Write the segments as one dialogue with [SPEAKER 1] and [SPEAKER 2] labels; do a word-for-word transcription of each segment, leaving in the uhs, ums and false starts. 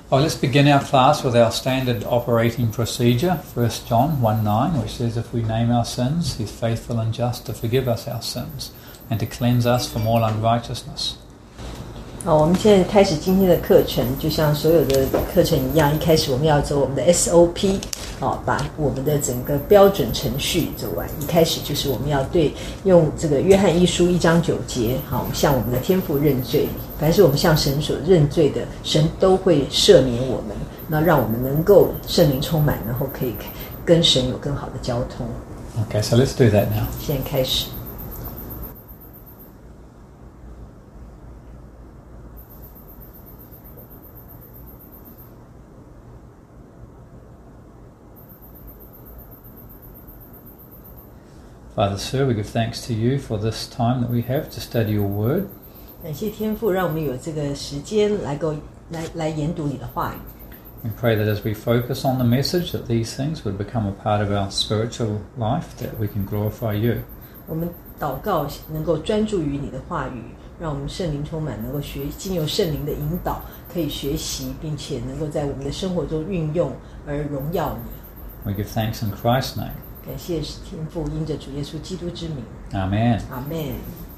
[SPEAKER 1] Oh, let's begin our class with our standard operating procedure. First John one nine, which says, if we name our sins, he's faithful and just to forgive us our sins and to cleanse us from all unrighteousness.
[SPEAKER 2] 好，我们现在开始今天的课程，就像所有的课程一样，一开始我们要走我们的 S O P， 哦，把我们的整个标准程序走完。一开始就是我们要对用这个约翰一书一章九节，好，向我们的天父认罪。凡是我们向神所认罪的，神都会赦免我们，那让我们能够圣灵充满，然后可以跟神有更好的交通。
[SPEAKER 1] Okay, so let's do that now.
[SPEAKER 2] 现在开始。
[SPEAKER 1] Father, Sir, we give thanks to you for this time that we have to study your word.
[SPEAKER 2] 感谢天父，让我们有这个时间来够来来研读你的话语。
[SPEAKER 1] We pray that as we focus on the message, that these things would become a part of our spiritual life, that we can glorify you.
[SPEAKER 2] 我们祷告能够专注于你的话语，让我们圣灵充满，能够学经由圣灵的引导，可以学习，并且能够在我们的生活中运用而荣耀你。
[SPEAKER 1] We give thanks in Christ's name.
[SPEAKER 2] 感谢天父，因着主耶稣基督之名。
[SPEAKER 1] Amen.
[SPEAKER 2] Amen.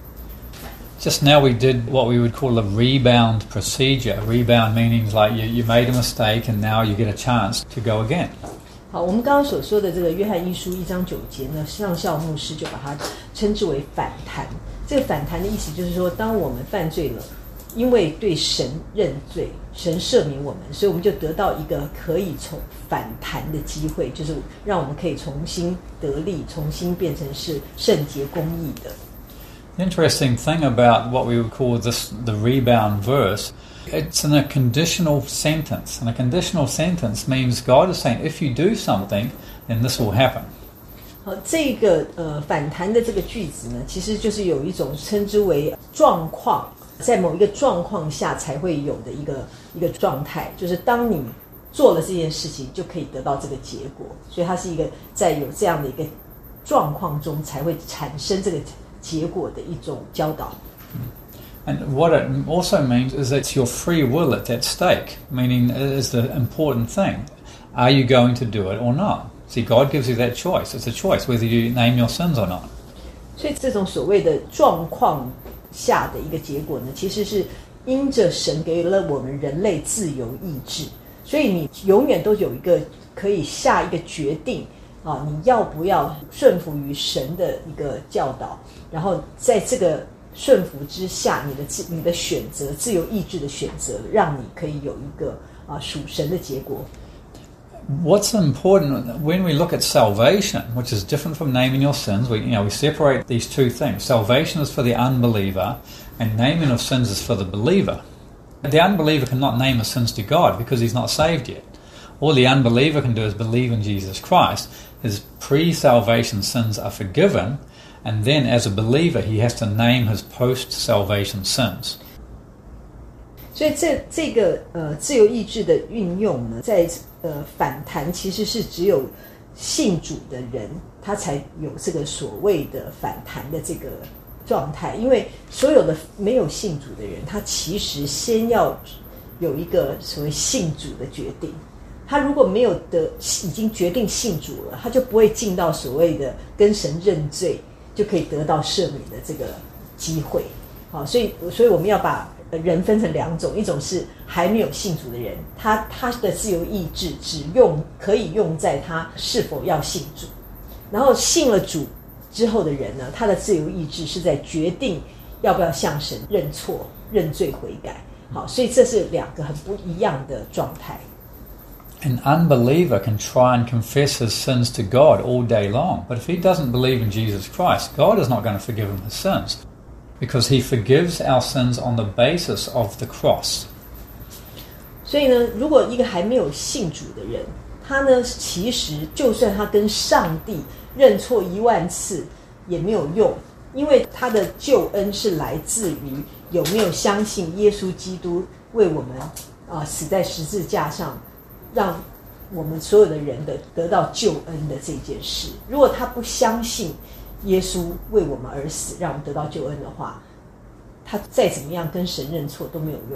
[SPEAKER 1] Just now we did what we would call a rebound procedure. Rebound meaning like you, you made a mistake and now you get a chance to go again.
[SPEAKER 2] 好，我们刚刚所说的这个约翰一书一章九节呢，上校牧师就把它称之为反弹。这个反弹的意思就是说，当我们犯罪了，因为对神认罪，神赦免我们，所以我们就得到一个可以从反弹的机会，就是让我们可以重新得力，重新变成是圣洁公义的。
[SPEAKER 1] The interesting thing about what we would call this the rebound verse, it's in a conditional sentence. And a conditional sentence means God is saying, if you do something, then this will happen.
[SPEAKER 2] 好，这个呃反弹的这个句子呢，其实就是有一种称之为状况，在某一个状况下才会有的一个一个状态，就是当你做了这件事情，就可以得到这个结果。所以它是一个在有这样的一个状况中才会产生这个结果的一种教导。
[SPEAKER 1] And what it also means is that it's your free will that's at stake, meaning it is the important thing. Are you going to do it or not? See, God gives you that choice. It's a choice whether you name your sins or not.
[SPEAKER 2] 所以这种所谓的状况下的一个结果呢，其实是因着神给了我们人类自由意志，所以你永远都有一个可以下一个决定啊，你要不要顺服于神的一个教导，然后在这个顺服之下，你的自你的选择，自由意志的选择，让你可以有一个啊属神的结果。
[SPEAKER 1] What's important when we look at salvation, which is different from naming your sins, we you know we separate these two things. Salvation is for the unbeliever, and naming of sins is for the believer. The unbeliever cannot name his sins to God because he's not saved yet. All the unbeliever can do is believe in Jesus Christ. His pre-salvation sins are forgiven, and then as a believer he has to name his post-salvation sins.
[SPEAKER 2] 所以这这个呃自由意志的运用呢，在呃反弹其实是只有信主的人，他才有这个所谓的反弹的这个状态。因为所有的没有信主的人，他其实先要有一个所谓信主的决定。他如果没有的已经决定信主了，他就不会进到所谓的跟神认罪，就可以得到赦免的这个机会。好，所以所以我们要把人分成两种，一种是还没有信主的人，他他的自由意志只用可以用在他是否要信主，然后信了主之后的人呢，他的自由意志是在决定要不要向神认错、认罪悔改。好，所以这是两个很不一样的状态。
[SPEAKER 1] An unbeliever can try and confess his sins to God all day long, but if he doesn't believe in Jesus Christ, God is not going to forgive him his sins, because he forgives our sins on the basis of the cross.
[SPEAKER 2] 所以呢，如果一个还没有信主的人，他呢其实就算他跟上帝认错一万次也没有用，因为他的救恩是来自于有没有相信耶稣基督为我们啊、呃、死在十字架上，让我们所有的人的得到救恩的这件事。如果他不相信耶稣为我们而死，让我们得到救恩的话，他再怎么样跟神认错都没有用。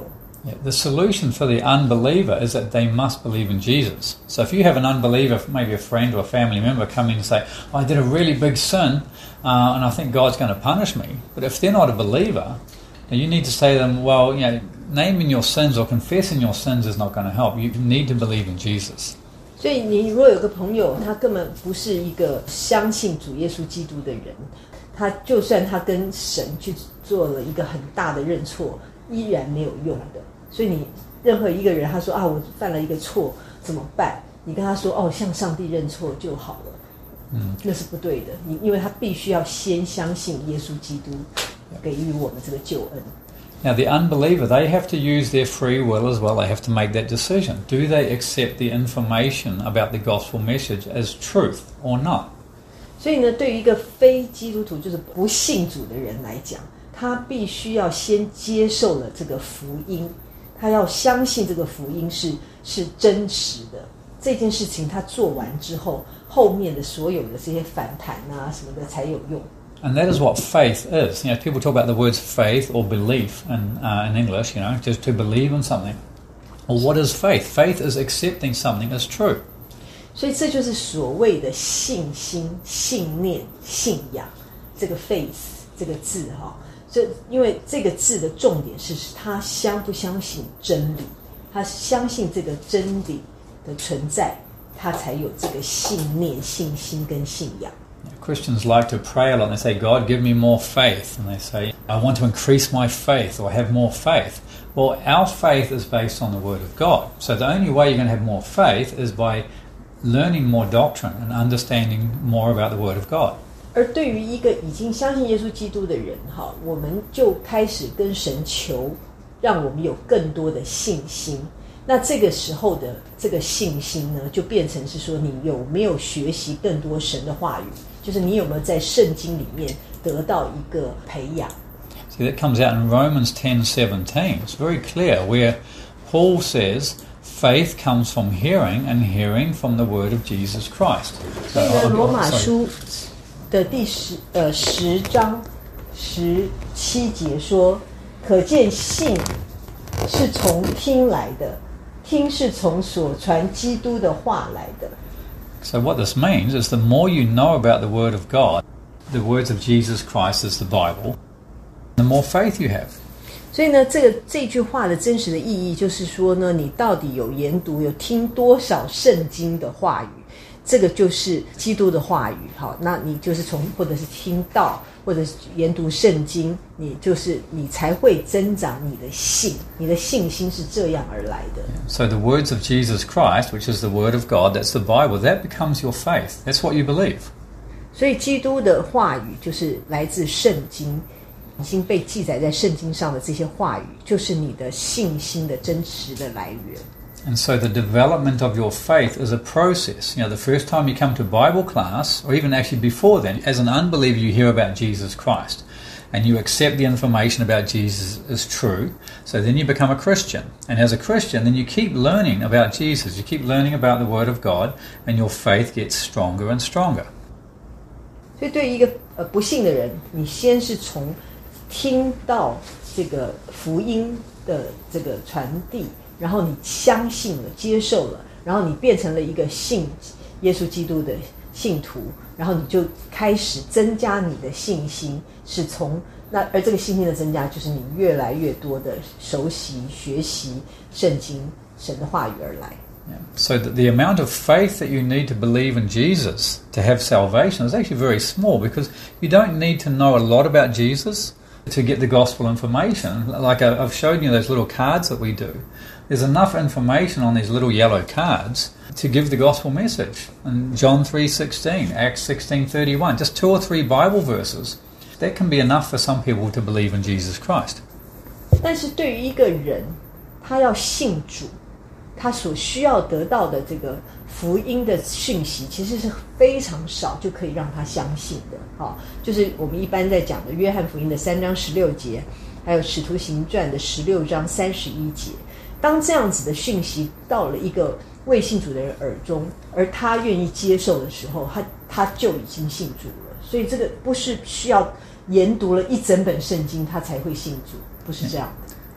[SPEAKER 1] Yeah, the solution for the unbeliever is that they must believe in Jesus. So if you have an unbeliever, maybe a friend or a family member, come in and say, oh, I did a really big sin uh, and I think God's going to punish me. But if they're not a believer, then you need to say to them, well, you know, naming your sins or confessing your sins is not going to help. You need to believe in Jesus.
[SPEAKER 2] 所以你如果有个朋友，他根本不是一个相信主耶稣基督的人，他就算他跟神去做了一个很大的认错，依然没有用的。所以你任何一个人他说啊我犯了一个错怎么办，你跟他说哦向上帝认错就好了，嗯，那是不对的。你因为他必须要先相信耶稣基督给予我们这个救恩。
[SPEAKER 1] Now the unbeliever, they have to use their free will as well. They have to make that decision. Do they accept the information about the gospel message as truth or not?
[SPEAKER 2] 所以呢，对于一个非基督徒，就是不信主的人来讲，他必须要先接受了这个福音，他要相信这个福音是是真实的。这件事情他做完之后，后面的所有的这些反弹啊什么的才有用。
[SPEAKER 1] And that is what faith is. You know, people talk about the words faith or belief in, uh, in English, you know, just to believe in something. Well, what is faith? Faith is accepting something as true.
[SPEAKER 2] 所以这就是所谓的信心、信念、信仰。这个 faith 这个字哈，这因为这个字的重点是他相不相信真理，他相信这个真理的存在，他才有这个信念、信心跟信仰。
[SPEAKER 1] Christians like to pray a lot and they say, God, give me more faith. And they say, I want to increase my faith or have more faith. Well, our faith is based on the Word of God. So the only way you're going to have more faith is by learning more doctrine and understanding more about the Word of God.
[SPEAKER 2] 而对于一个已经相信耶稣基督的人，哈，我们就开始跟神求，让我们有更多的信心。那这个时候的这个信心呢，就变成是说，你有没有学习更多神的话语？就是你有没有在圣经里面得到一个培养。
[SPEAKER 1] See, that comes out in Romans ten seventeen. It's very clear where Paul says faith comes from hearing and hearing from the word of Jesus Christ.
[SPEAKER 2] 所以呢，罗马书的第十呃十章十七节说，可见信是从听来的，听是从所传基督的话来的。
[SPEAKER 1] So what this means is the more you know about the Word of God, the words of Jesus Christ is the Bible, the more faith you have.
[SPEAKER 2] 所以呢，这个这句话的真实的意义就是说呢，你到底有研读、有听多少圣经的话语，这个就是基督的话语。好，那你就是从或者是听到，或者是研读圣经，你就是你才会增长你的信，你的信心是这样而来的。
[SPEAKER 1] So the words of Jesus Christ, which is the Word of God, that's the Bible, that becomes your faith. That's what you believe.
[SPEAKER 2] 所以基督的话语就是来自圣经，已经被记载在圣经上的这些话语，就是你的信心的真实的来源。
[SPEAKER 1] And so the development of your faith is a process. You know, the first time you come to Bible class, or even actually before then, as an unbeliever you hear about Jesus Christ, and you accept the information about Jesus as true, so then you become a Christian. And as a Christian, then you keep learning about Jesus, you keep learning about the Word of God, and your faith gets stronger and stronger.
[SPEAKER 2] 所以对于一个呃不信的人，你先是从听到这个福音的这个传递，然后你相信了、接受了，然后你变成了一个信耶稣基督的信徒，然后你就开始增加你的信心，是从那而这个信心的增加，就是你越来越多的熟悉、学习圣经、神的话语而来。
[SPEAKER 1] Yeah. So that the amount of faith that you need to believe in Jesus to have salvation is actually very small, because you don't need to know a lot about Jesus to get the gospel information. Like I've showed you those little cards that we do. There's enough information on these little yellow cards to give the gospel message. And John three sixteen, Acts sixteen thirty-one, just two or three Bible verses. That can be enough for some people to believe in Jesus Christ.
[SPEAKER 2] 但是对于一个人，他要信主，他所需要得到的这个福音的讯息，其实是非常少就可以让他相信的。好，就是我们一般在讲的约翰福音的三章十六节，还有使徒行传的十六章三十一节。当这样子的讯息到了一个未信主的人耳中，而他愿意接受的时候，他他就已经信主了。所以这个不是需要研读了一整本圣经他才会信主，不是这样的。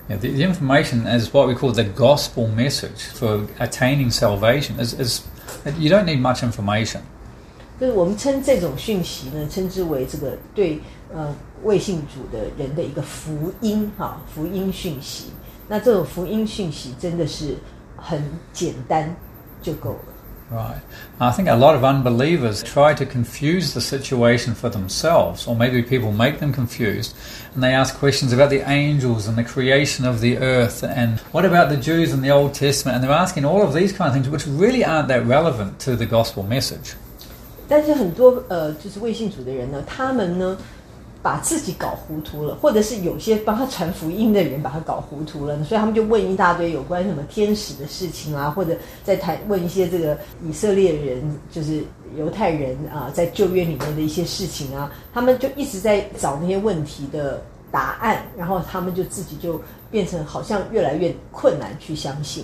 [SPEAKER 1] Yeah, the, the information is what we call the gospel message for attaining salvation. Is, is you don't need much information.
[SPEAKER 2] 就是我们称这种讯息呢，称之为这个对呃未信主的人的一个福音哈，福音讯息。那这种福音讯息真的是很简单就够了。
[SPEAKER 1] Right. I think a lot of unbelievers try to confuse the situation for themselves, or maybe people make them confused, and they ask questions about the angels and the creation of the earth, and what about the Jews in the Old Testament, and they're asking all of these kind of things which really aren't that relevant to the gospel message.
[SPEAKER 2] 但是很多呃，就是未信主的人呢，他们呢把自己搞糊涂了，或者是有些帮他传福音的人把他搞糊涂了，所以他们就问一大堆有关什么天使的事情啊，或者在谈问一些这个以色列人，就是犹太人啊，在旧约里面的一些事情啊，他们就一直在找那些问题的答案，然后他们就自己就变成好像越来越困难去相信。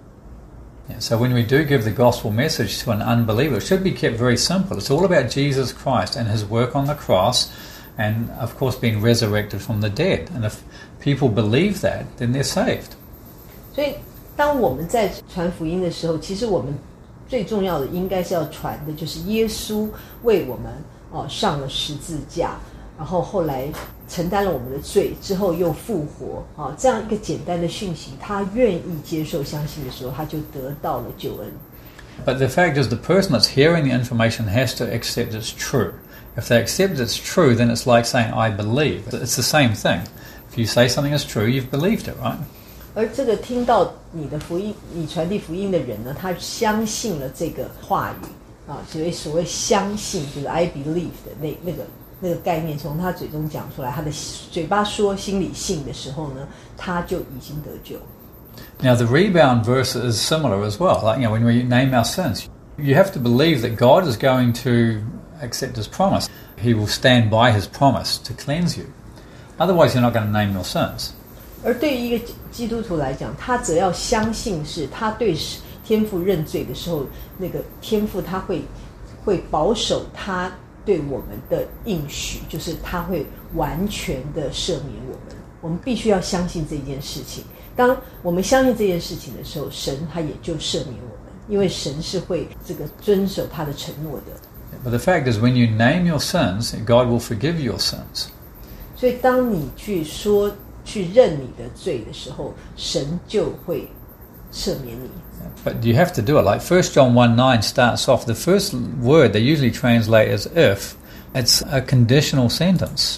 [SPEAKER 1] Yeah, so when we do give the gospel message to an unbeliever, it should be kept very simple. It's all about Jesus Christ and his work on the cross, and of course being resurrected from the dead. And if people believe that, then they're saved.
[SPEAKER 2] 所以当我们在传福音的时候，其实我们最重要的应该是要传的就是耶稣为我们哦上了十字架，然后后来承担了我们的罪，之后又复活啊，这样一个简单的讯息，他愿意接受相信的时候，他就得到了救恩。
[SPEAKER 1] But the fact is, the person that's hearing the information has to accept it's true. If they accept it's true, then it's like saying, I believe. It's the same thing. If you say something is true, you've believed it, right?
[SPEAKER 2] 而这个听到你的福音，你传递福音的人呢，他相信了这个话语啊，所谓所谓相信就是 I believe 的那那个那个概念，从他嘴中讲出来，他的嘴巴说，心里信的时候呢，他就已经得救。
[SPEAKER 1] Now the rebound verse is similar as well. Like, you know, when we name our sins, you have to believe that God is going to accept his promise. He will stand by his promise to cleanse you. Otherwise, you're not going to name your sins.
[SPEAKER 2] 而对于一个基督徒来讲，他只要相信是他对天父认罪的时候，那个天父他会会保守他对我们的应许，就是他会完全的赦免我们。我们必须要相信这件事情。当我们相信这件事情的时候，神他也就赦免我们，因为神是会这个遵守他的承诺的。
[SPEAKER 1] But the fact is, when you name your sins, God will forgive your sins.
[SPEAKER 2] 所以当你去说去认你的罪的时候，神就会赦免你。
[SPEAKER 1] But you have to do it. Like First John one nine starts off, the first word they usually translate as if. It's a conditional sentence,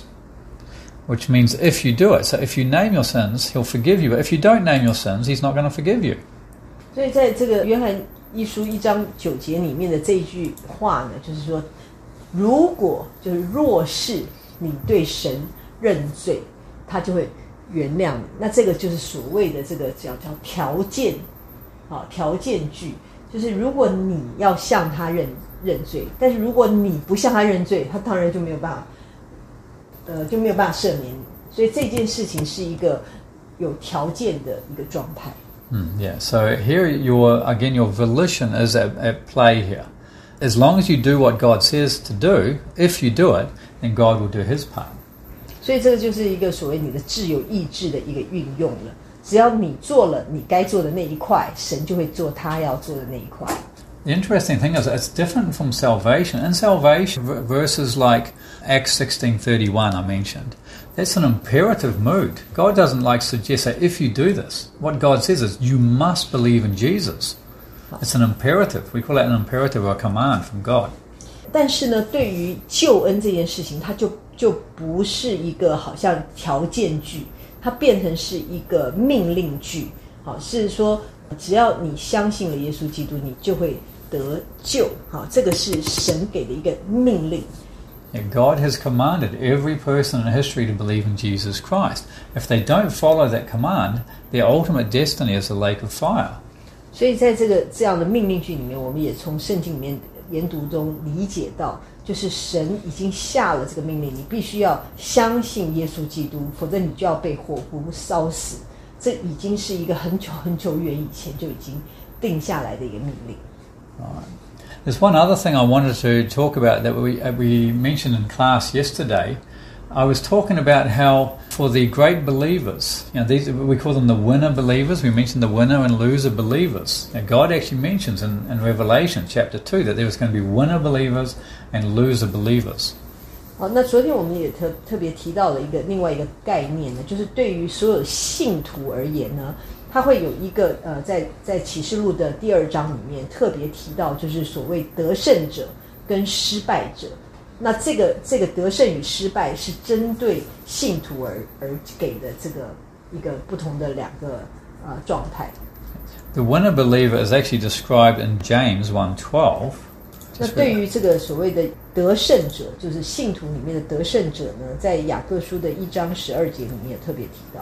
[SPEAKER 1] which means if you do it. So if you name your sins, he'll forgive you. But if you don't name your sins, he's not going to forgive you.
[SPEAKER 2] 所以在这个约翰一书一章九节里面的这一句话呢，就是说，如果就是若是你对神认罪，他就会原谅你。那这个就是所谓的这个叫叫条件，啊，条件句，就是如果你要向他认认罪，但是如果你不向他认罪，他当然就没有办法，呃，就没有办法赦免你。所以这件事情是一个有条件的一个状态。
[SPEAKER 1] Mm, yeah, so here your again your volition is at, at play here. As long as you do what God says to do, if you do it, then God will do his part.
[SPEAKER 2] 所以这个就是一个所谓你的自由意志的一个运用了。只要你做了你该做的那一块，神就会做他要做的那一块。
[SPEAKER 1] The interesting thing is it's different from salvation. In salvation, verses like Acts sixteen thirty-one I mentioned, that's an imperative mood. God doesn't like suggest that if you do this. What God says is you must believe in Jesus. It's an imperative. We call it an imperative or a command from God.
[SPEAKER 2] 但是呢，对于救恩这件事情，它就就不是一个好像条件句，它变成是一个命令句。好，是说只要你相信了耶稣基督，你就会得救。好，这个是神给的一个命令。
[SPEAKER 1] Yeah, God has commanded every person in history to believe in Jesus Christ. If they don't follow that command, their ultimate destiny is the lake of fire.
[SPEAKER 2] 所以在这个这样的命令句里面，我们也从圣经里面研读中理解到，就是神已经下了这个命令，你必须要相信耶稣基督，否则你就要被火湖烧死。这已经是一个很久很久远以前就已经定下来的一个命令。
[SPEAKER 1] Right. There's one other thing I wanted to talk about that we, uh, we mentioned in class yesterday. I was talking about how for the great believers, you know, these we call them the winner believers. We mentioned the winner and loser believers. Now, God actually mentions in, in Revelation chapter two that there was going to be winner believers and loser believers.
[SPEAKER 2] 好，那昨天我们也特特别提到了一个另外一个概念呢，就是对于所有信徒而言呢，它会有一个呃，在在启示录的第二章里面特别提到，就是所谓得胜者跟失败者。那这个这个得胜与失败是针对信徒而而给的这个一个不同的两个呃状态。
[SPEAKER 1] The winner believer is actually described in James one twelve.
[SPEAKER 2] 那对于这个所谓的得胜者，就是信徒里面的得胜者呢，在雅各书的一章十二节里面也特别提到。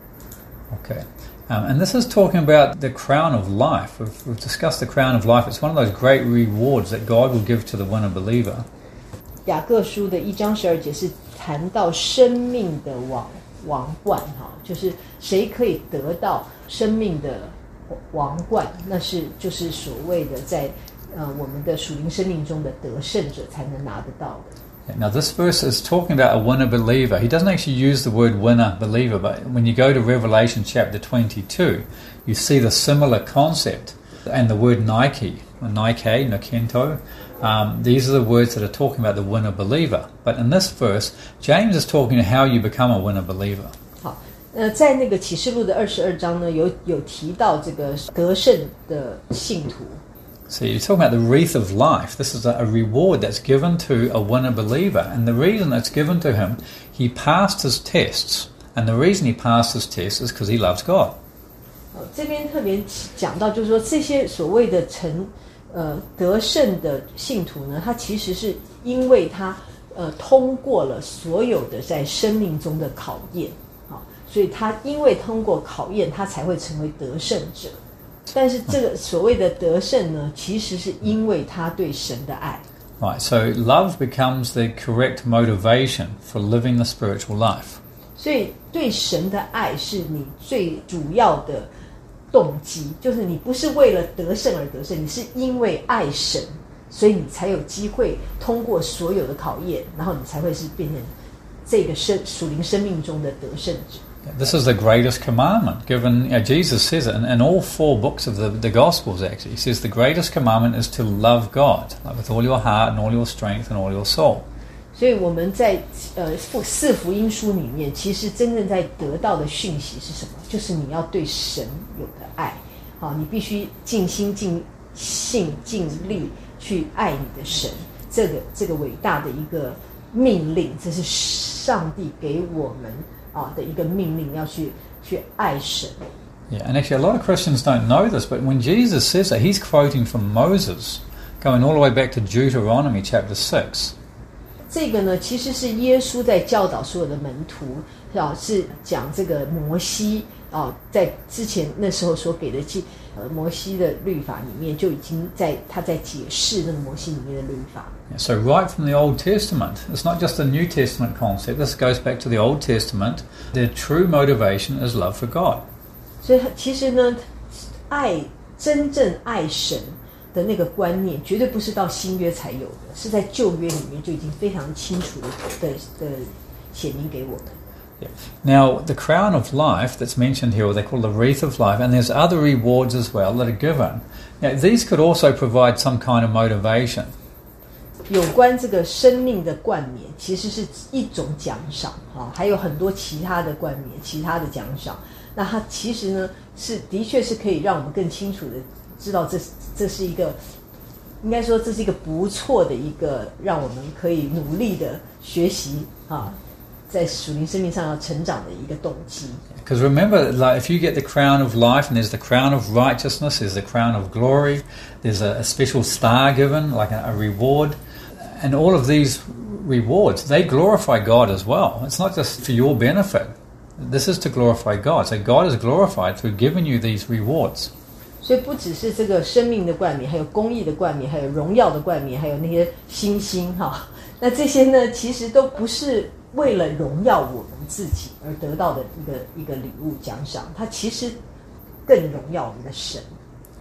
[SPEAKER 1] Okay. Um, and this is talking about the crown of life. We've, we've discussed the crown of life. It's one of those great rewards that God will give to the winner believer.
[SPEAKER 2] 雅各书的一章十二节是谈到生命的王王冠，哈，就是谁可以得到生命的王冠，那是就是所谓的在呃我们的属灵生命中的得胜者才能拿得到的。
[SPEAKER 1] Now this verse is talking about a winner believer. He doesn't actually use the word winner believer, but when you go to Revelation chapter twenty-two, you see the similar concept. And the word Nike, or Nike, Nikento, um, these are the words that are talking about the winner believer. But in this verse, James is talking to how you become a winner believer.
[SPEAKER 2] 好，呃，在那个启示录的二十二章呢，有有提到这个得胜的信徒。
[SPEAKER 1] So you're talking about the wreath of life. This is a, a reward that's given to a winner believer. And the reason it's given to him, he passed his tests. And the reason he passed his tests is because he loves God.
[SPEAKER 2] 这边特别讲到，就是说这些所谓的成呃得胜的信徒呢，他其实是因为他呃通过了所有的在生命中的考验，啊，所以他因为通过考验，他才会成为得胜者。但是这个所谓的得胜呢，其实是因为他对神的爱。
[SPEAKER 1] Right, so love becomes the correct motivation for living the spiritual life.
[SPEAKER 2] 所以对神的爱是你最主要的动机，就是你不是为了得胜而得胜，你是因为爱神，所以你才有机会通过所有的考验，然后你才会是变成这个生属灵生命中的得胜者。
[SPEAKER 1] This is the greatest commandment given. You know, Jesus says it in, in all four books of the, the Gospels, actually. He says the greatest commandment is to love God, like with all your heart and all your strength and all your soul.
[SPEAKER 2] 所以我们在呃四福音书里面，其实真正在得到的讯息是什么？就是你要对神有的爱，好，你必须尽心尽性尽力去爱你的神，这个这个伟大的一个命令，这是上帝给我们啊的一个命令，要去去爱神。
[SPEAKER 1] Yeah, and actually a lot of Christians don't know this, but when Jesus says that, he's quoting from Moses, going all the way back to Deuteronomy chapter six.
[SPEAKER 2] 这个呢，其实是耶稣在教导所有的门徒，啊，是讲这个摩西啊，在之前那时候所给的记，呃，摩西的律法里面就已经在他在解释那个摩西里面的律法。
[SPEAKER 1] Yeah, so right from the Old Testament, it's not just a New Testament concept. This goes back to the Old Testament. Their true motivation is love for God.
[SPEAKER 2] 所以其实呢，爱真正爱神的那个观念，绝对不是到新约才有的，是在旧约里面就已经非常清楚的的的写明给我们。
[SPEAKER 1] Yeah. Now, the crown of life that's mentioned here, or they call the wreath of life, and there's other rewards as well that are given. Now, these could also provide some kind of motivation.
[SPEAKER 2] 有关这个生命的冠冕，其实是一种奖赏啊，还有很多其他的冠冕、其他的奖赏。那它其实呢，是的确是可以让我们更清楚的知道这这是一个，应该说这是一个不错的一个，让我们可以努力的学习啊，在属灵生命上要成长的一个动机。
[SPEAKER 1] Because remember, like, if you get the crown of life, and there's the crown of righteousness, there's the crown of glory, there's a, a special star given, like a, a reward, and all of these rewards, they glorify God as well. It's not just for your benefit. This is to glorify God. So God is glorified through giving you these rewards.
[SPEAKER 2] 所以不只是这个生命的冠冕，还有公义的冠冕，还有荣耀的冠冕，还有那些星星哈。那这些呢，其实都不是为了荣耀我们自己而得到的一个一个礼物奖赏，它其实更荣耀我们的神。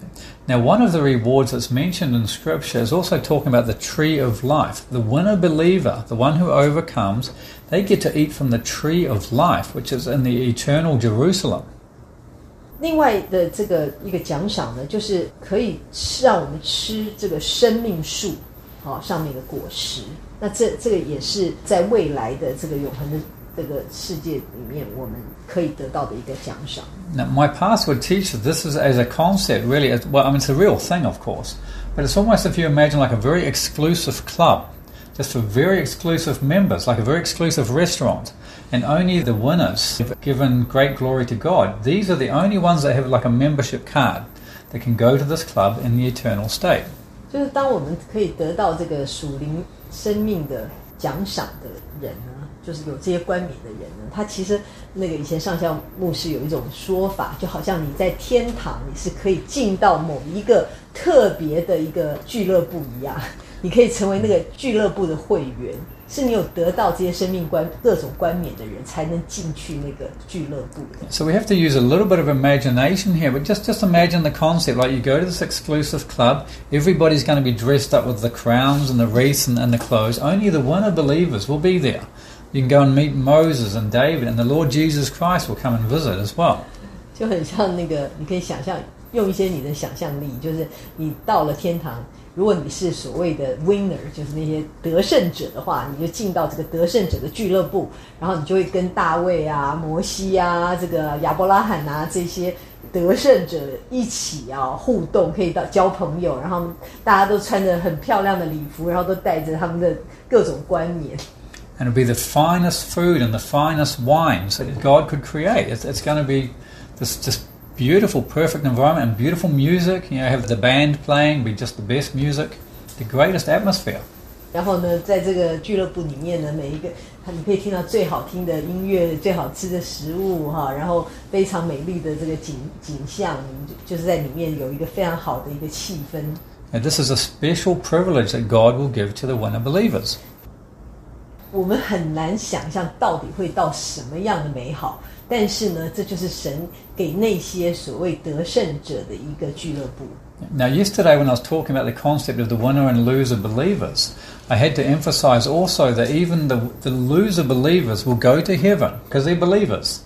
[SPEAKER 1] Now, one of the rewards that's mentioned in Scripture is also talking about the tree of life. The winner believer, the one who overcomes, they get to eat from the tree of life, which is in the eternal Jerusalem.
[SPEAKER 2] 另外的这个一个奖赏呢，就是可以让我们吃这个生命树、哦、上面的果实。那这这个也是在未来的这个永恒的这个世界里面，我们可以得到的一个奖赏。
[SPEAKER 1] Now, my pastor would teach that this is as a concept, really. Well, I mean, it's a real thing, of course, but it's almost if you imagine like a very exclusive club, just for very exclusive members, like a very exclusive restaurant, and only the winners have given great glory to God. These are the only ones that have like a membership card that can go to this club in the eternal state.
[SPEAKER 2] 就是当我们可以得到这个属灵生命的奖赏的人呢，就是有这些冠冕的人呢，他其实那个以前上校牧师有一种说法，就好像你在天堂你是可以进到某一个特别的一个俱乐部一样，你可以成为那个俱乐部的会员，是你有得到这些生命冠各种冠冕的人才能进去那个俱乐部的。
[SPEAKER 1] So we have to use a little bit of imagination here, but just, just imagine the concept, like you go to this exclusive club, everybody's going to be dressed up with the crowns and the wreaths and, and the clothes, only the winner believers will be there. You can go and meet Moses and David, and the Lord Jesus Christ will come and visit as well.
[SPEAKER 2] 就很像那个，你可以想象，用一些你的想象力，就是你到了天堂，如果你是所谓的 winner， 就是那些得胜者的话，你就进到这个得胜者的俱乐部，然后你就会跟大卫啊、摩西啊、这个亚伯拉罕啊这些得胜者一起啊互动，可以到交朋友，然后大家都穿着很漂亮的礼服，然后都带着他们的各种冠冕。
[SPEAKER 1] And it'll be the finest food and the finest wines that God could create. It's, it's going to be this just beautiful, perfect environment and beautiful music. You know, have the band playing, be just the best music, the greatest atmosphere.
[SPEAKER 2] 然后呢，在这个俱乐部里面呢，每一个你可以听到最好听的音乐、最好吃的食物哈，然后非常美丽的这个景景象，就是在里面有一个非常好的一个气氛。
[SPEAKER 1] And this is a special privilege that God will give to the winner believers.
[SPEAKER 2] 我们很难想象到底会到什么样的美好，但是呢，这就是神给那些所谓得胜者的一个俱乐部。
[SPEAKER 1] Now, yesterday when I was talking about the concept of the winner and loser believers, I had to emphasize also that even the, the loser believers will go to heaven because they're believers.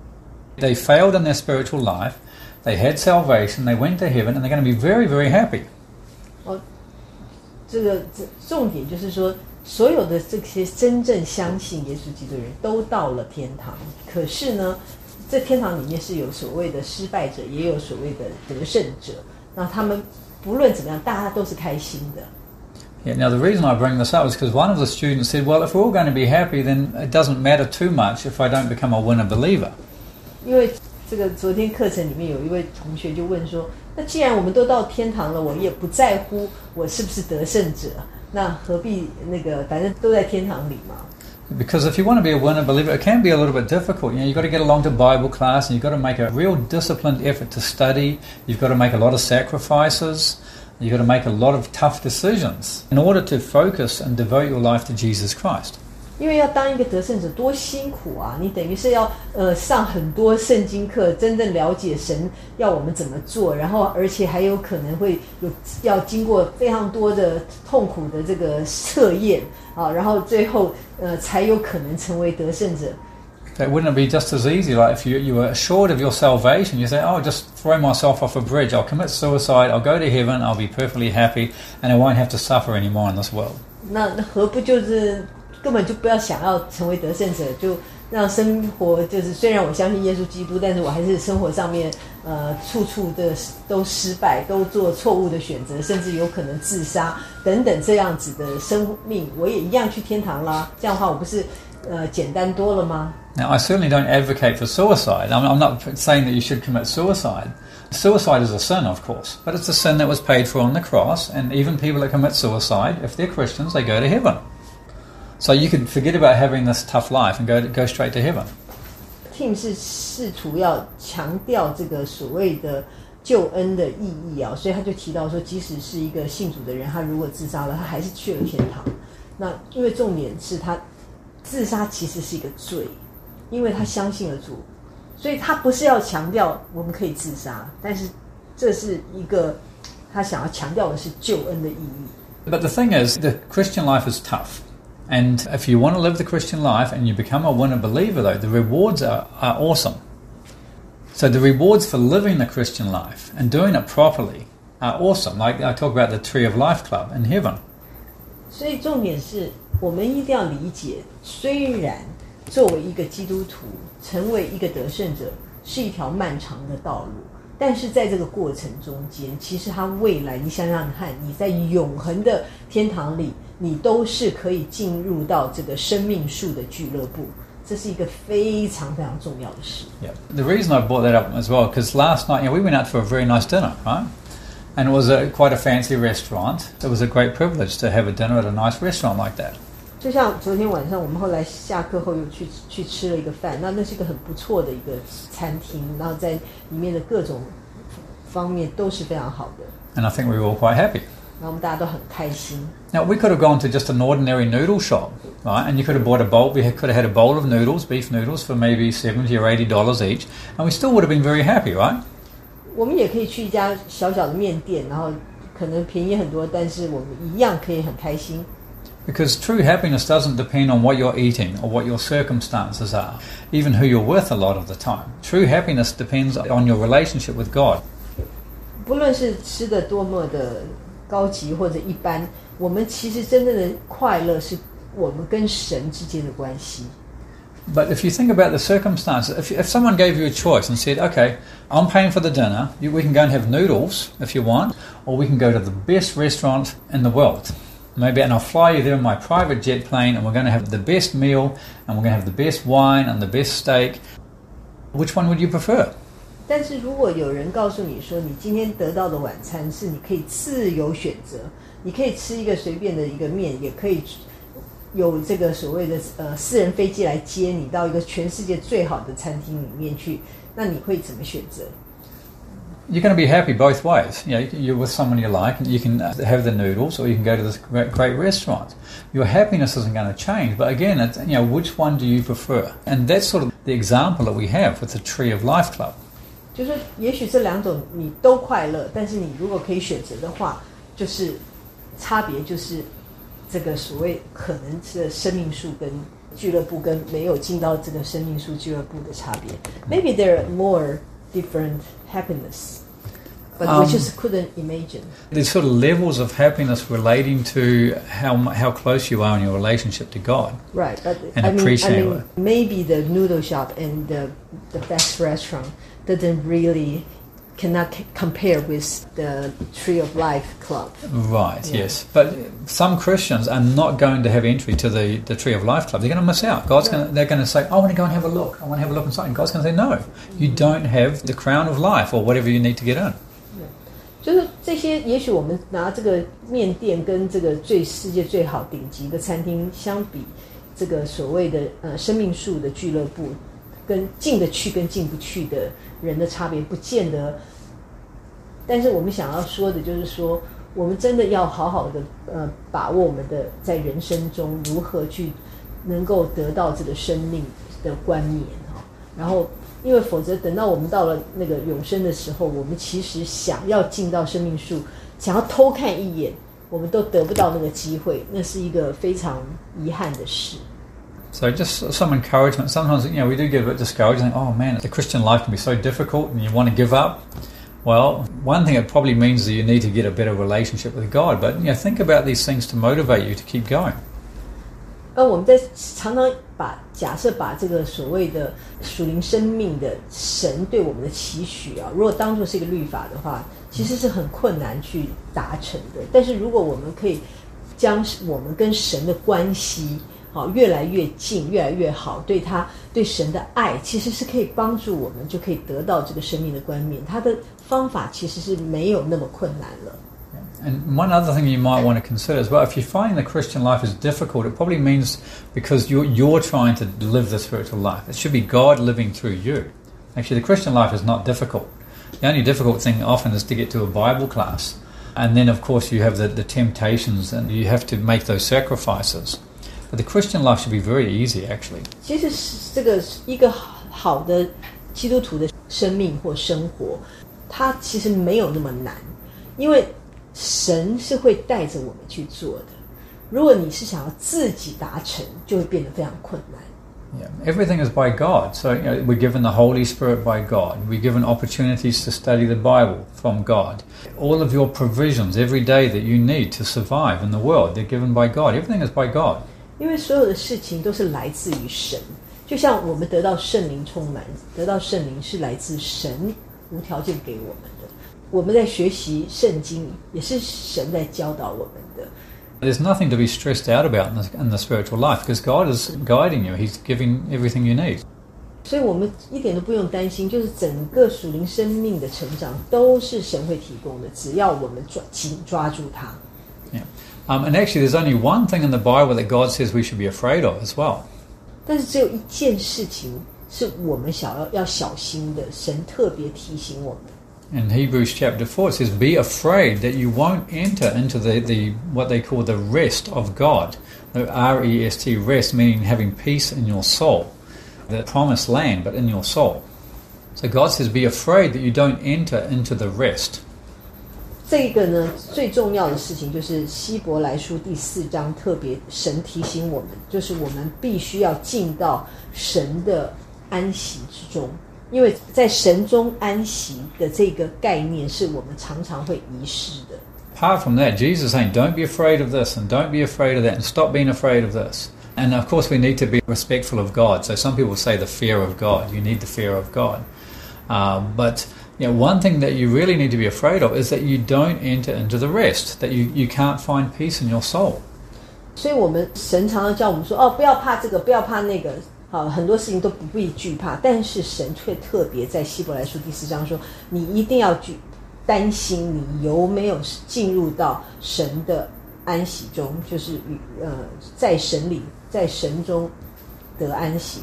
[SPEAKER 1] They failed in their spiritual life, they had salvation, they went to heaven, and they're going to be very, very happy.
[SPEAKER 2] 哦，这个这重点就是说，所有的这些真正相信耶稣基督的人都到了天堂，可是呢，这天堂里面是有所谓的失败者，也有所谓的得胜者。那他们不论怎么样，大家都是开心的。
[SPEAKER 1] Yeah, now the reason I bring this up is because one of the students said, well, if we're all going to be happy, then it doesn't matter too much if I don't become a winner believer.
[SPEAKER 2] 因为这个昨天课程里面有一位同学就问说，那既然我们都到天堂了，我也不在乎我是不是得胜者，那何必那个反正都在天堂里嘛。
[SPEAKER 1] Because if you want to be a winner believer, it can be a little bit difficult. You know, you've got to get along to Bible class and you've got to make a real disciplined effort to study. You've got to make a lot of sacrifices. You've got to make a lot of tough decisions in order to focus and devote your life to Jesus Christ.
[SPEAKER 2] 因为要当一个得胜者多辛苦啊！你等于是要呃上很多圣经课，真正了解神要我们怎么做，然后而且还有可能会有要经过非常多的痛苦的这个测验啊，然后最后呃才有可能成为得胜者。
[SPEAKER 1] That wouldn't it be just as easy? Like if you you were assured of your salvation, you say, "Oh, just throw myself off a bridge. I'll commit suicide. I'll go to heaven. I'll be perfectly happy, and I won't have to suffer anymore in this world."
[SPEAKER 2] 那那何不就是根本就不要想要成为得胜者，就让生活就是虽然我相信耶稣基督，但是我还是生活上面呃处处的都失败，都做错误的选择，甚至有可能自杀等等这样子的生命，我也一样去天堂啦。这样的话，我不是呃简单多了吗？
[SPEAKER 1] Now, I certainly don't advocate for suicide. I'm, I'm not saying that you should commit suicide. Suicide is a sin, of course, but it's a sin that was paid for on the cross, and even people that commit suicide, if they're Christians, they go to heaven. So you could forget about having this tough life and go to, go straight to heaven.
[SPEAKER 2] Tim 是试图要强调这个所谓的救恩的意义啊，所以他就提到说，即使是一个信主的人，他如果自杀了，他还是去了天堂。那因为重点是他自杀其实是一个罪，因为他相信了主，所以他不是要强调我们可以自杀，但是这是一个他想要强调的是救恩的意义。
[SPEAKER 1] But the thing is, the Christian life is tough. And if you want to live the Christian life and you become a winner believer, though, the rewards are, are awesome. So the rewards for living the Christian life and doing it properly are awesome. Like I talk about the Tree of Life Club in heaven.
[SPEAKER 2] 所以重点是我们一定要理解，虽然作为一个基督徒成为一个得胜者是一条漫长的道路，但是在这个过程中间，其实他未来你想想看，你在永恒的天堂里，你都是可以进入到这个生命树的俱乐部，这是一个非常非常重要的事。
[SPEAKER 1] Yeah. The reason I brought that up as well, because last night, you know, we went out for a very nice dinner, right? And it was a, quite a fancy restaurant. It was a great privilege to have a dinner at a nice restaurant like that.
[SPEAKER 2] 就像昨天晚上我们后来下课后又去去吃了一个饭，那那是一个很不错的一个餐厅，然后在里面的各种方面都是非常好的。
[SPEAKER 1] And I think we were all quite happy.
[SPEAKER 2] 然后我们大家都很开心。
[SPEAKER 1] Now, we could have gone to just an ordinary noodle shop, right? And you could have bought a bowl, we could have had a bowl of noodles, beef noodles, for maybe seventy or eighty dollars each, and we still would have been very happy, right?
[SPEAKER 2] 我们也可以去一家小小的面店，然后可能便宜很多，但是我们一样可以很开心。
[SPEAKER 1] Because true happiness doesn't depend on what you're eating or what your circumstances are, even who you're with a lot of the time. True happiness depends on your relationship with God.
[SPEAKER 2] 不论是吃的多么的高级或者一般，我们其实真正的快乐是我们跟神之间的关系。
[SPEAKER 1] But if you think about the circumstances, if, if someone gave you a choice and said, okay, I'm paying for the dinner, you, we can go and have noodles if you want, or we can go to the best restaurant in the world. Maybe, and I'll fly you there in my private jet plane, and we're going to have the best meal, and we're going to have the best wine and the best steak. Which one would you prefer?
[SPEAKER 2] 但是如果有人告诉你说，你今天得到的晚餐是你可以自由选择，你可以吃一个随便的一个面，也可以有这个所谓的呃私人飞机来接你到一个全世界最好的餐厅里面去，那你会怎么选择？
[SPEAKER 1] You're going to be happy both ways. You know, you're with someone you like, and you can have the noodles, or you can go to this great, great restaurant. Your happiness isn't going to change, but again, it's, you know, which one do you prefer? And that's sort of the example that we have with the Tree of Life Club.
[SPEAKER 2] 就是说也许这两种你都快乐，但是你如果可以选择的话，就是差别就是这个所谓可能是生命树跟俱乐部跟没有进到这个生命树俱乐部的差别。Maybe there are more different happiness, but um, we just couldn't imagine.
[SPEAKER 1] There's sort of levels of happiness relating to how how close you are in your relationship to God.
[SPEAKER 2] Right, but
[SPEAKER 1] and
[SPEAKER 2] I mean,
[SPEAKER 1] appreciate
[SPEAKER 2] I mean, maybe the noodle shop and the the fast restaurant doesn't really cannot c- compare with the Tree of Life Club.
[SPEAKER 1] Right,
[SPEAKER 2] Yeah.
[SPEAKER 1] yes. But some Christians are not going to have entry to the, the Tree of Life Club. They're going to miss out. God's
[SPEAKER 2] Yeah.
[SPEAKER 1] going to, they're going to say, I want to go and have a look. I want to have a look inside. And God's going to say, no, you don't have the crown of life or whatever you need to get in.
[SPEAKER 2] 就是这些，也许我们拿这个面店跟这个最世界最好顶级的餐厅相比，这个所谓的呃生命树的俱乐部，跟进得去跟进不去的人的差别，不见得。但是我们想要说的就是说，我们真的要好好的呃把握我们的在人生中如何去能够得到这个生命的冠冕哈，然后。因为否则等到我们到了那个永生的时候，我们其实想要进到生命树，想要偷看一眼，我们都得不到那个机会，那是一个非常遗憾的事。
[SPEAKER 1] So just some encouragement. Sometimes, you know, we do get a bit discouraged and think, oh man, the Christian life can be so difficult and you want to give up. Well, one thing it probably means that you need to get a better relationship with God. But, you know, think about these things to motivate you to keep going.
[SPEAKER 2] 而我们在常常把假设把这个所谓的属灵生命的神对我们的期许啊，如果当作是一个律法的话，其实是很困难去达成的。但是如果我们可以将我们跟神的关系好越来越近，越来越好，对他对神的爱，其实是可以帮助我们就可以得到这个生命的冠冕。他的方法其实是没有那么困难了。
[SPEAKER 1] And one other thing you might want to consider as well, if you find the Christian life is difficult, it probably means because you're, you're trying to live the spiritual life. It should be God living through you. Actually, the Christian life is not difficult. The only difficult thing often is to get to a Bible class. And then, of course, you have the, the temptations and you have to make those sacrifices. But the Christian life should be very easy, actually.
[SPEAKER 2] 其实是这个一个好的基督徒的生命或生活， 它其实没有那么难，因为神是会带着我们去做的。如果你是想要自己达成，就会变得非常困难。
[SPEAKER 1] Yeah, everything is by God. So you know, we're given the Holy Spirit by God. We're given opportunities to study the Bible from God. All of your provisions every day that you need to survive in the world, they're given by God. Everything is by God.
[SPEAKER 2] 因为所有的事情都是来自于神，就像我们得到圣灵充满，得到圣灵是来自神无条件给我们的。我们在学习圣经，也是神在教导我们的。
[SPEAKER 1] There's nothing to be stressed out about in the, in the spiritual life because God is guiding you. He's giving everything you need.
[SPEAKER 2] 所以我们一点都不用担心，就是整个属灵生命的成长都是神会提供的，只要我们抓紧抓住它。
[SPEAKER 1] Yeah. Um, and actually, there's only one thing in the Bible that God says we should be afraid of as well.
[SPEAKER 2] 但是只有一件事情是我们想要要小心的，神特别提醒我们。
[SPEAKER 1] In Hebrews chapter four, it says, "Be afraid that you won't enter into the, the what they call the rest of God." The R E S T, rest, meaning having peace in your soul. The promised land, but in your soul. So God says, be afraid that you don't enter into the rest.
[SPEAKER 2] 这个呢，最重要的事情就是希伯来书第四章特别神提醒我们，就是我们必须要进到神的安息之中。因为在神中安息的这个概念是我们常常会遗失的。
[SPEAKER 1] Apart from that, Jesus is saying, don't be afraid of this and don't be afraid of that and stop being afraid of this. And of course we need to be respectful of God. So some people say the fear of God. You need the fear of God. Uh, but you know, one thing that you really need to be afraid of is that you don't enter into the rest, that you, you can't find peace in your soul.
[SPEAKER 2] 所以我们神常常叫我们说，哦，不要怕这个，不要怕那个。好，很多事情都不必惧怕，但是神却特别在希伯来书第四章说，你一定要惧担心你有没有进入到神的安息中，就是呃在神里，在神中得安息。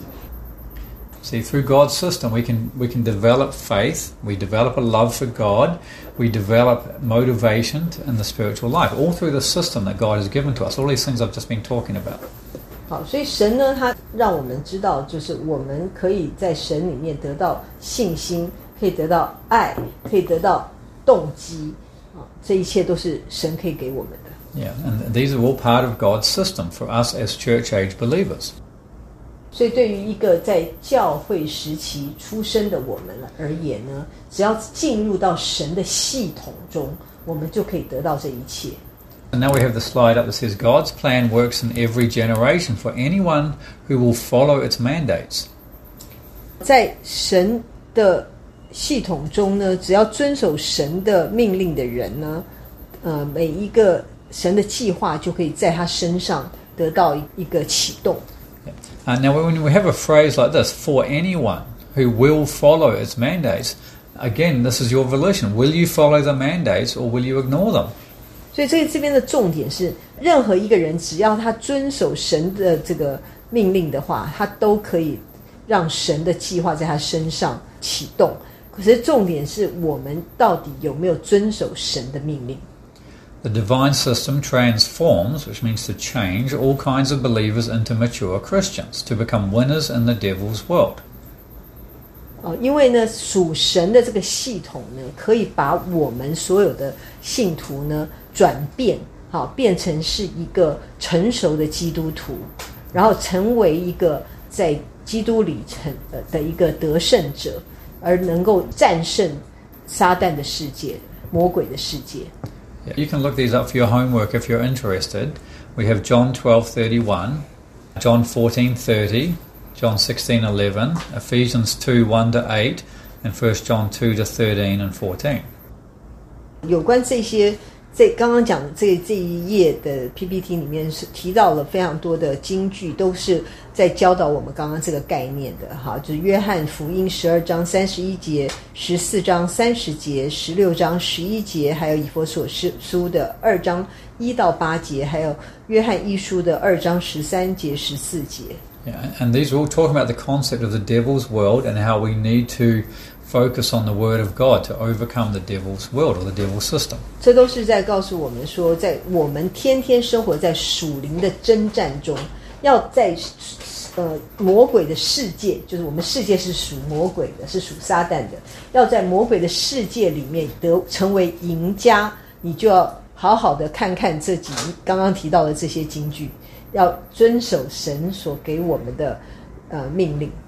[SPEAKER 1] See, through God's system, we can we can develop faith, we develop a love for God, we develop motivation in the spiritual life, all through the system that God has given to us. All these things I've just been talking about.
[SPEAKER 2] 好，所以神呢，他让我们知道，就是我们可以在神里面得到信心，可以得到爱，可以得到动机，啊，这一切都是神可以给我们的。
[SPEAKER 1] Yeah, and these are all part of God's system for us as church-age believers.
[SPEAKER 2] 所以对于一个在教会时期出生的我们而言呢，只要进入到神的系统中，我们就可以得到这一切。
[SPEAKER 1] And now we have the slide up that says God's plan works in every generation for anyone who will follow its mandates.
[SPEAKER 2] 在神的系统中呢，只要遵守神的命令的人呢，呃，每一个神的计划就可以在他身上得到一个启动。
[SPEAKER 1] Uh, now when we have a phrase like this, for anyone who will follow its mandates, again, this is your volition. Will you follow the mandates or will you ignore them?
[SPEAKER 2] 所以这这边的重点是，任何一个人只要他遵守神的这个命令的话，他都可以让神的计划在他身上启动。可是重点是我们到底有没有遵守神的命令？
[SPEAKER 1] The divine system transforms, which means to change, all kinds of believers into mature Christians, to become winners in the devil's world.
[SPEAKER 2] 哦，因为呢，属神的这个系统呢，可以把我们所有的信徒呢转变，好，变成是一个成熟的基督徒，然后成为一个在基督里成呃的一个得胜者，而能够战胜撒旦的世界、魔鬼的世界。
[SPEAKER 1] You can look these up for your homework if you're interested. We have John twelve thirty-one, John fourteen thirty, John sixteen eleven, Ephesians two one to eight, and First John two to thirteen and fourteen.
[SPEAKER 2] 有关这些，这刚刚讲的这这一页的 P P T 里面是提到了非常多的金句，都是在教导我们刚刚这个概念的。哈，就是约翰福音十二章三十一节、十四章三十节、十六章十一节，还有以弗所书的二章一到八节，还有约翰一书的二章十三节、十四节。
[SPEAKER 1] Yeah, and these are all talking about the concept of the devil's world and how we need to focus on the word of God to overcome the devil's world or the devil's system.
[SPEAKER 2] 这都是在告诉我们说，在我们天天生活在属灵的征战中，要在呃魔鬼的世界，就是我们世界是属魔鬼的，是属撒旦的，要在魔鬼的世界里面得成为赢家，你就要好好的看看这几刚刚提到的这些金句，要遵守神所给我们的呃命令。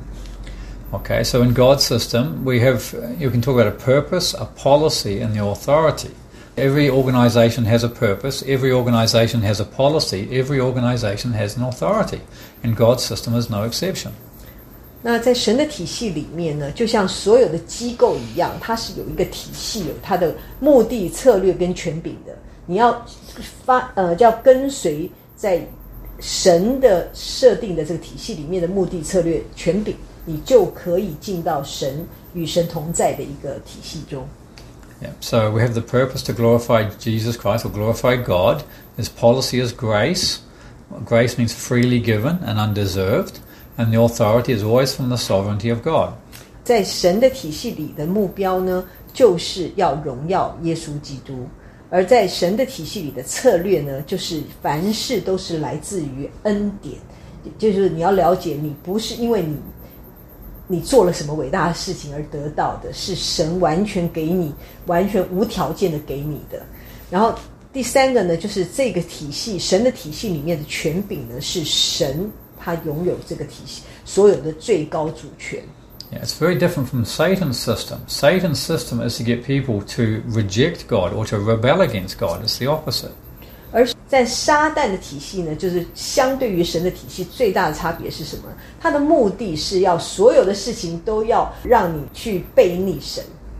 [SPEAKER 1] Okay, so in God's system, we have, you can talk about a purpose, a policy, and the authority. Every organization has a purpose, every organization has a policy, every organization has an authority, and God's system is no exception.
[SPEAKER 2] 那在神的体系里面呢，就像所有的机构一样，它是有一个体系，有它的目的、策略跟权柄的。你要发呃，要跟随在神的设定的这个体系里面的目的、策略、权柄，你就可以进到神与神同在的一个体系中。
[SPEAKER 1] Yeah, so we have the purpose to glorify Jesus Christ or glorify God. His policy is grace. Grace means freely given and undeserved, and the authority is always from the sovereignty of God.
[SPEAKER 2] 在神的体系里的目标呢，就是要荣耀耶稣基督。而在神的体系里的策略呢，就是凡事都是来自于恩典，就是你要了解，你不是因为你你做了什么伟大的事情而得到的，是神完全给你，完全无条件的给你的。然后第三个呢，就是这个体系，神的体系里面的权柄呢，是神他拥有这个体系所有的最高主权。
[SPEAKER 1] Yeah, it's very different from Satan's system. Satan's system is to get people to reject God or to rebel against God. It's the opposite.
[SPEAKER 2] 而在撒旦的体系呢，就是相对于神的体系最大的差别是什么？它的目的是要所有的事情都要让你去背逆神。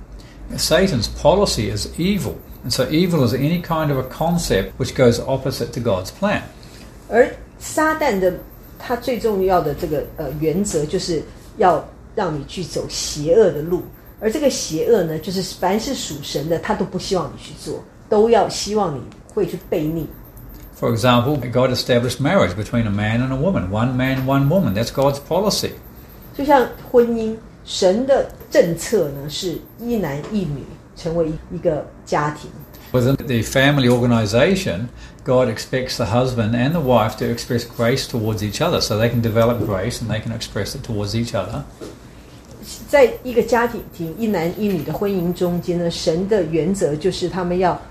[SPEAKER 1] Satan's policy is evil. And so evil is any kind of a concept which goes opposite to God's plan.
[SPEAKER 2] 而撒旦的它最重要的这个呃原则就是要让你去走邪恶的路，而这个邪恶呢，就是凡是属神的，他都不希望你去做，都要希望你会去背逆。
[SPEAKER 1] For example, God established marriage between a man and a woman. One man, one woman. That's God's policy.
[SPEAKER 2] 就像婚姻，神的政策呢是一男一女成为一个家庭。
[SPEAKER 1] Within the family organization, God expects the husband and the wife to express grace towards each other, so they can develop grace and they can express it towards each other.
[SPEAKER 2] 在一个家庭一男一女的婚姻中间呢，神的原则就是他们要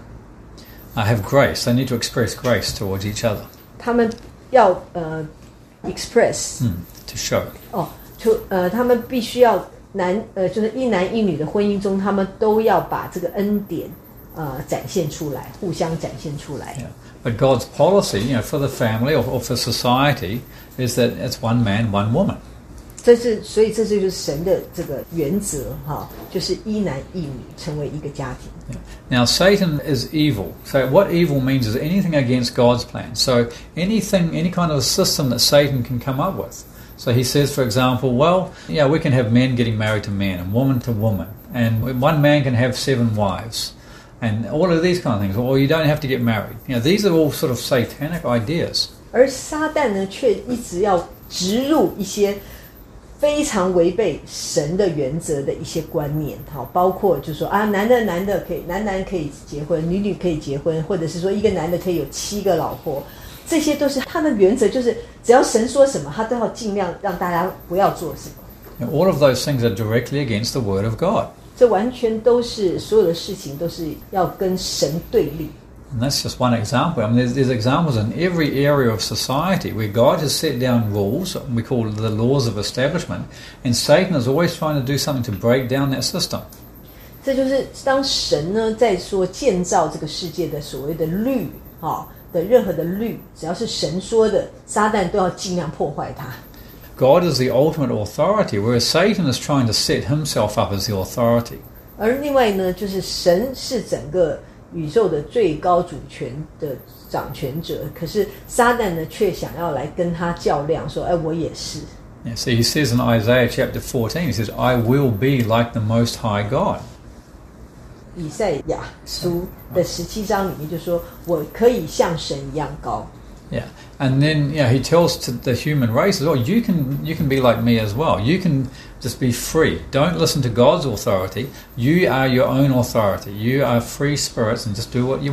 [SPEAKER 1] I have grace. They need to express grace towards each other.
[SPEAKER 2] 他们要呃 express、
[SPEAKER 1] mm, to show.
[SPEAKER 2] 哦，就呃他们必须要男呃就是一男一女的婚姻中，他们都要把这个恩典呃展现出来，互相展现出来。
[SPEAKER 1] Yeah. But God's policy, you know, for the family or, or for society, is that it's one man, one woman.
[SPEAKER 2] 这是所以这就是神的这个原则哈，就是一男一女成为一个家庭。
[SPEAKER 1] Yeah. Now Satan is evil. So what evil means is anything against God's plan. So anything, any kind of a system that Satan can come up with. So he says, for example, well, yeah, we can have men getting married to men and woman to woman, and one man can have seven wives, and all of these kind of things. Or you don't have to get married. You know, these are all sort of satanic ideas.
[SPEAKER 2] 而撒旦呢，却一直要植入一些非常违背神的原则的一些观念，好，包括就是说啊，男的男的可以，男男可以结婚，女女可以结婚，或者是说一个男的可以有七个老婆，这些都是他的原则，就是只要神说什么，他都要尽量让大家不要做什么。
[SPEAKER 1] All of those things are directly against the Word of God.
[SPEAKER 2] 这完全都是所有的事情都是要跟神对立。
[SPEAKER 1] And that's just one example. I mean, there's, there's examples in every area of society where God has set down rules, we call the laws of establishment, and Satan is always trying to do something to break down that system.
[SPEAKER 2] 这就是当神呢在说建造这个世界的所谓的律，哈的任何的律，只要是神说的，撒旦都要尽量破坏它。
[SPEAKER 1] God is the ultimate authority, whereas Satan is trying to set himself up as the authority.
[SPEAKER 2] 而另外呢，就是神是整个宇宙的最高主权的掌权者，可是撒旦呢却想要来跟他较量，说：“哎，我也是。”
[SPEAKER 1] Yeah, so he says in Isaiah chapter fourteen, he says, "I will be like the Most High God."
[SPEAKER 2] 以赛亚书的十七章里面就说：“我可以像神一样高。”
[SPEAKER 1] Yeah, and then you know, he tells to the human race as well, you can you can be like me as well. You can just be free. Don't listen to God's authority. You are your own authority. You are free spirits and just do what you want.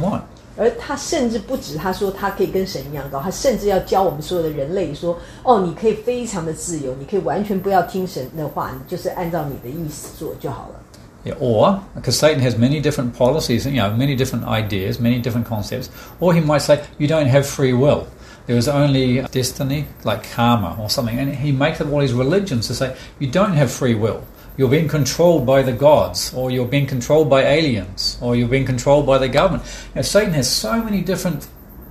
[SPEAKER 2] 而他甚至不止他说他可以跟神一样高，他甚至要教我们所有的人类说，哦，你可以非常的自由，你可以完全不要听神的话，你就是按照你的意思做就好了。
[SPEAKER 1] Yeah, or, because Satan has many different policies, you know, many different ideas, many different concepts, or he might say, you don't have free will. There is only destiny, like karma or something. And he makes up all these religions to say, you don't have free will. You're being controlled by the gods, or you're being controlled by aliens, or you're being controlled by the government. You know, Satan has so many different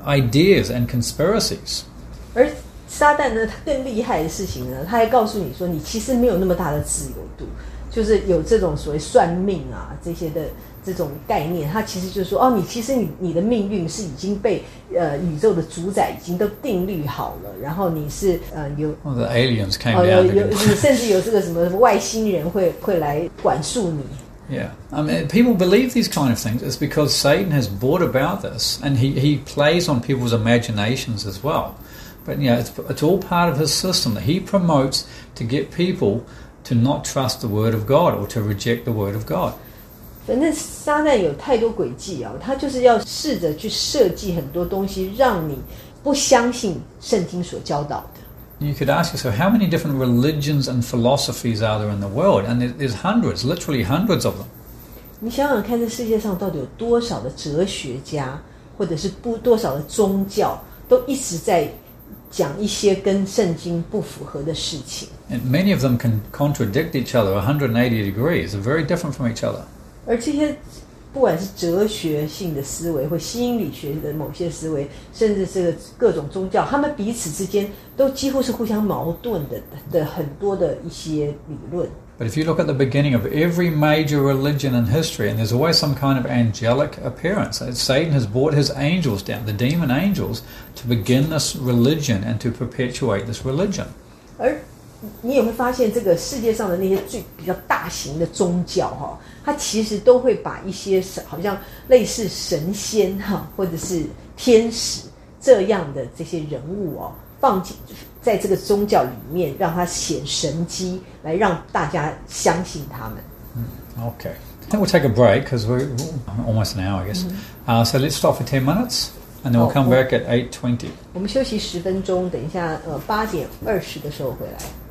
[SPEAKER 1] ideas and conspiracies.
[SPEAKER 2] 而撒旦呢，他更厉害的事情呢，他还告诉你说，你其实没有那么大的自由度，就是有这种所谓算命啊这些的这种概念，他其实就是说，哦，你其实你你的命运是已经被呃宇宙的主宰已经都定律好了，然后你是呃有
[SPEAKER 1] well, the aliens came
[SPEAKER 2] 哦
[SPEAKER 1] down
[SPEAKER 2] 有有
[SPEAKER 1] to
[SPEAKER 2] 你甚至有这个什么什么外星人会会来管束你。
[SPEAKER 1] Yeah, I mean, people believe these kind of things. It's because Satan has brought about this, and he, he plays on people's imaginations as well. But you know, it's it's all part of his system that he promotes to get people to not trust the word of God or to reject the word of God.
[SPEAKER 2] 反正撒旦有太多诡计啊，他就是要试着去设计很多东西，让你不相信圣经所教导的。
[SPEAKER 1] You could ask yourself, how many different religions and philosophies are there in the world? And there's hundreds, literally hundreds of them.
[SPEAKER 2] 你想想看，这世界上到底有多少的哲学家，或者是不多少的宗教，都一直在讲一些跟圣经不符合的事情。
[SPEAKER 1] And many of them can contradict each other one hundred eighty degrees. They're very different from each other.
[SPEAKER 2] 而这些不管是哲学性的思维或心理学的某些思维，甚至这个各种宗教，他们彼此之间都几乎是互相矛盾的的很多的一些理论。
[SPEAKER 1] But if you look at the beginning of every major religion in history, and there's always some kind of angelic appearance. Satan has brought his angels down, the demon angels, to begin this religion and to perpetuate this religion.
[SPEAKER 2] 而你也会发现，这个世界上的那些最比较大型的宗教哈，它其实都会把一些好像类似神仙哈，或者是天使这样的这些人物哦，放进在这个宗教里面，让它显神迹，来让大家相信他们。
[SPEAKER 1] Okay. I think we'll take a break because we're almost an hour, I guess. Mm-hmm. Uh, so let's stop for ten minutes, and then we'll come back at eight twenty.
[SPEAKER 2] 我们休息十分钟，等一下呃八点二十的时候回来。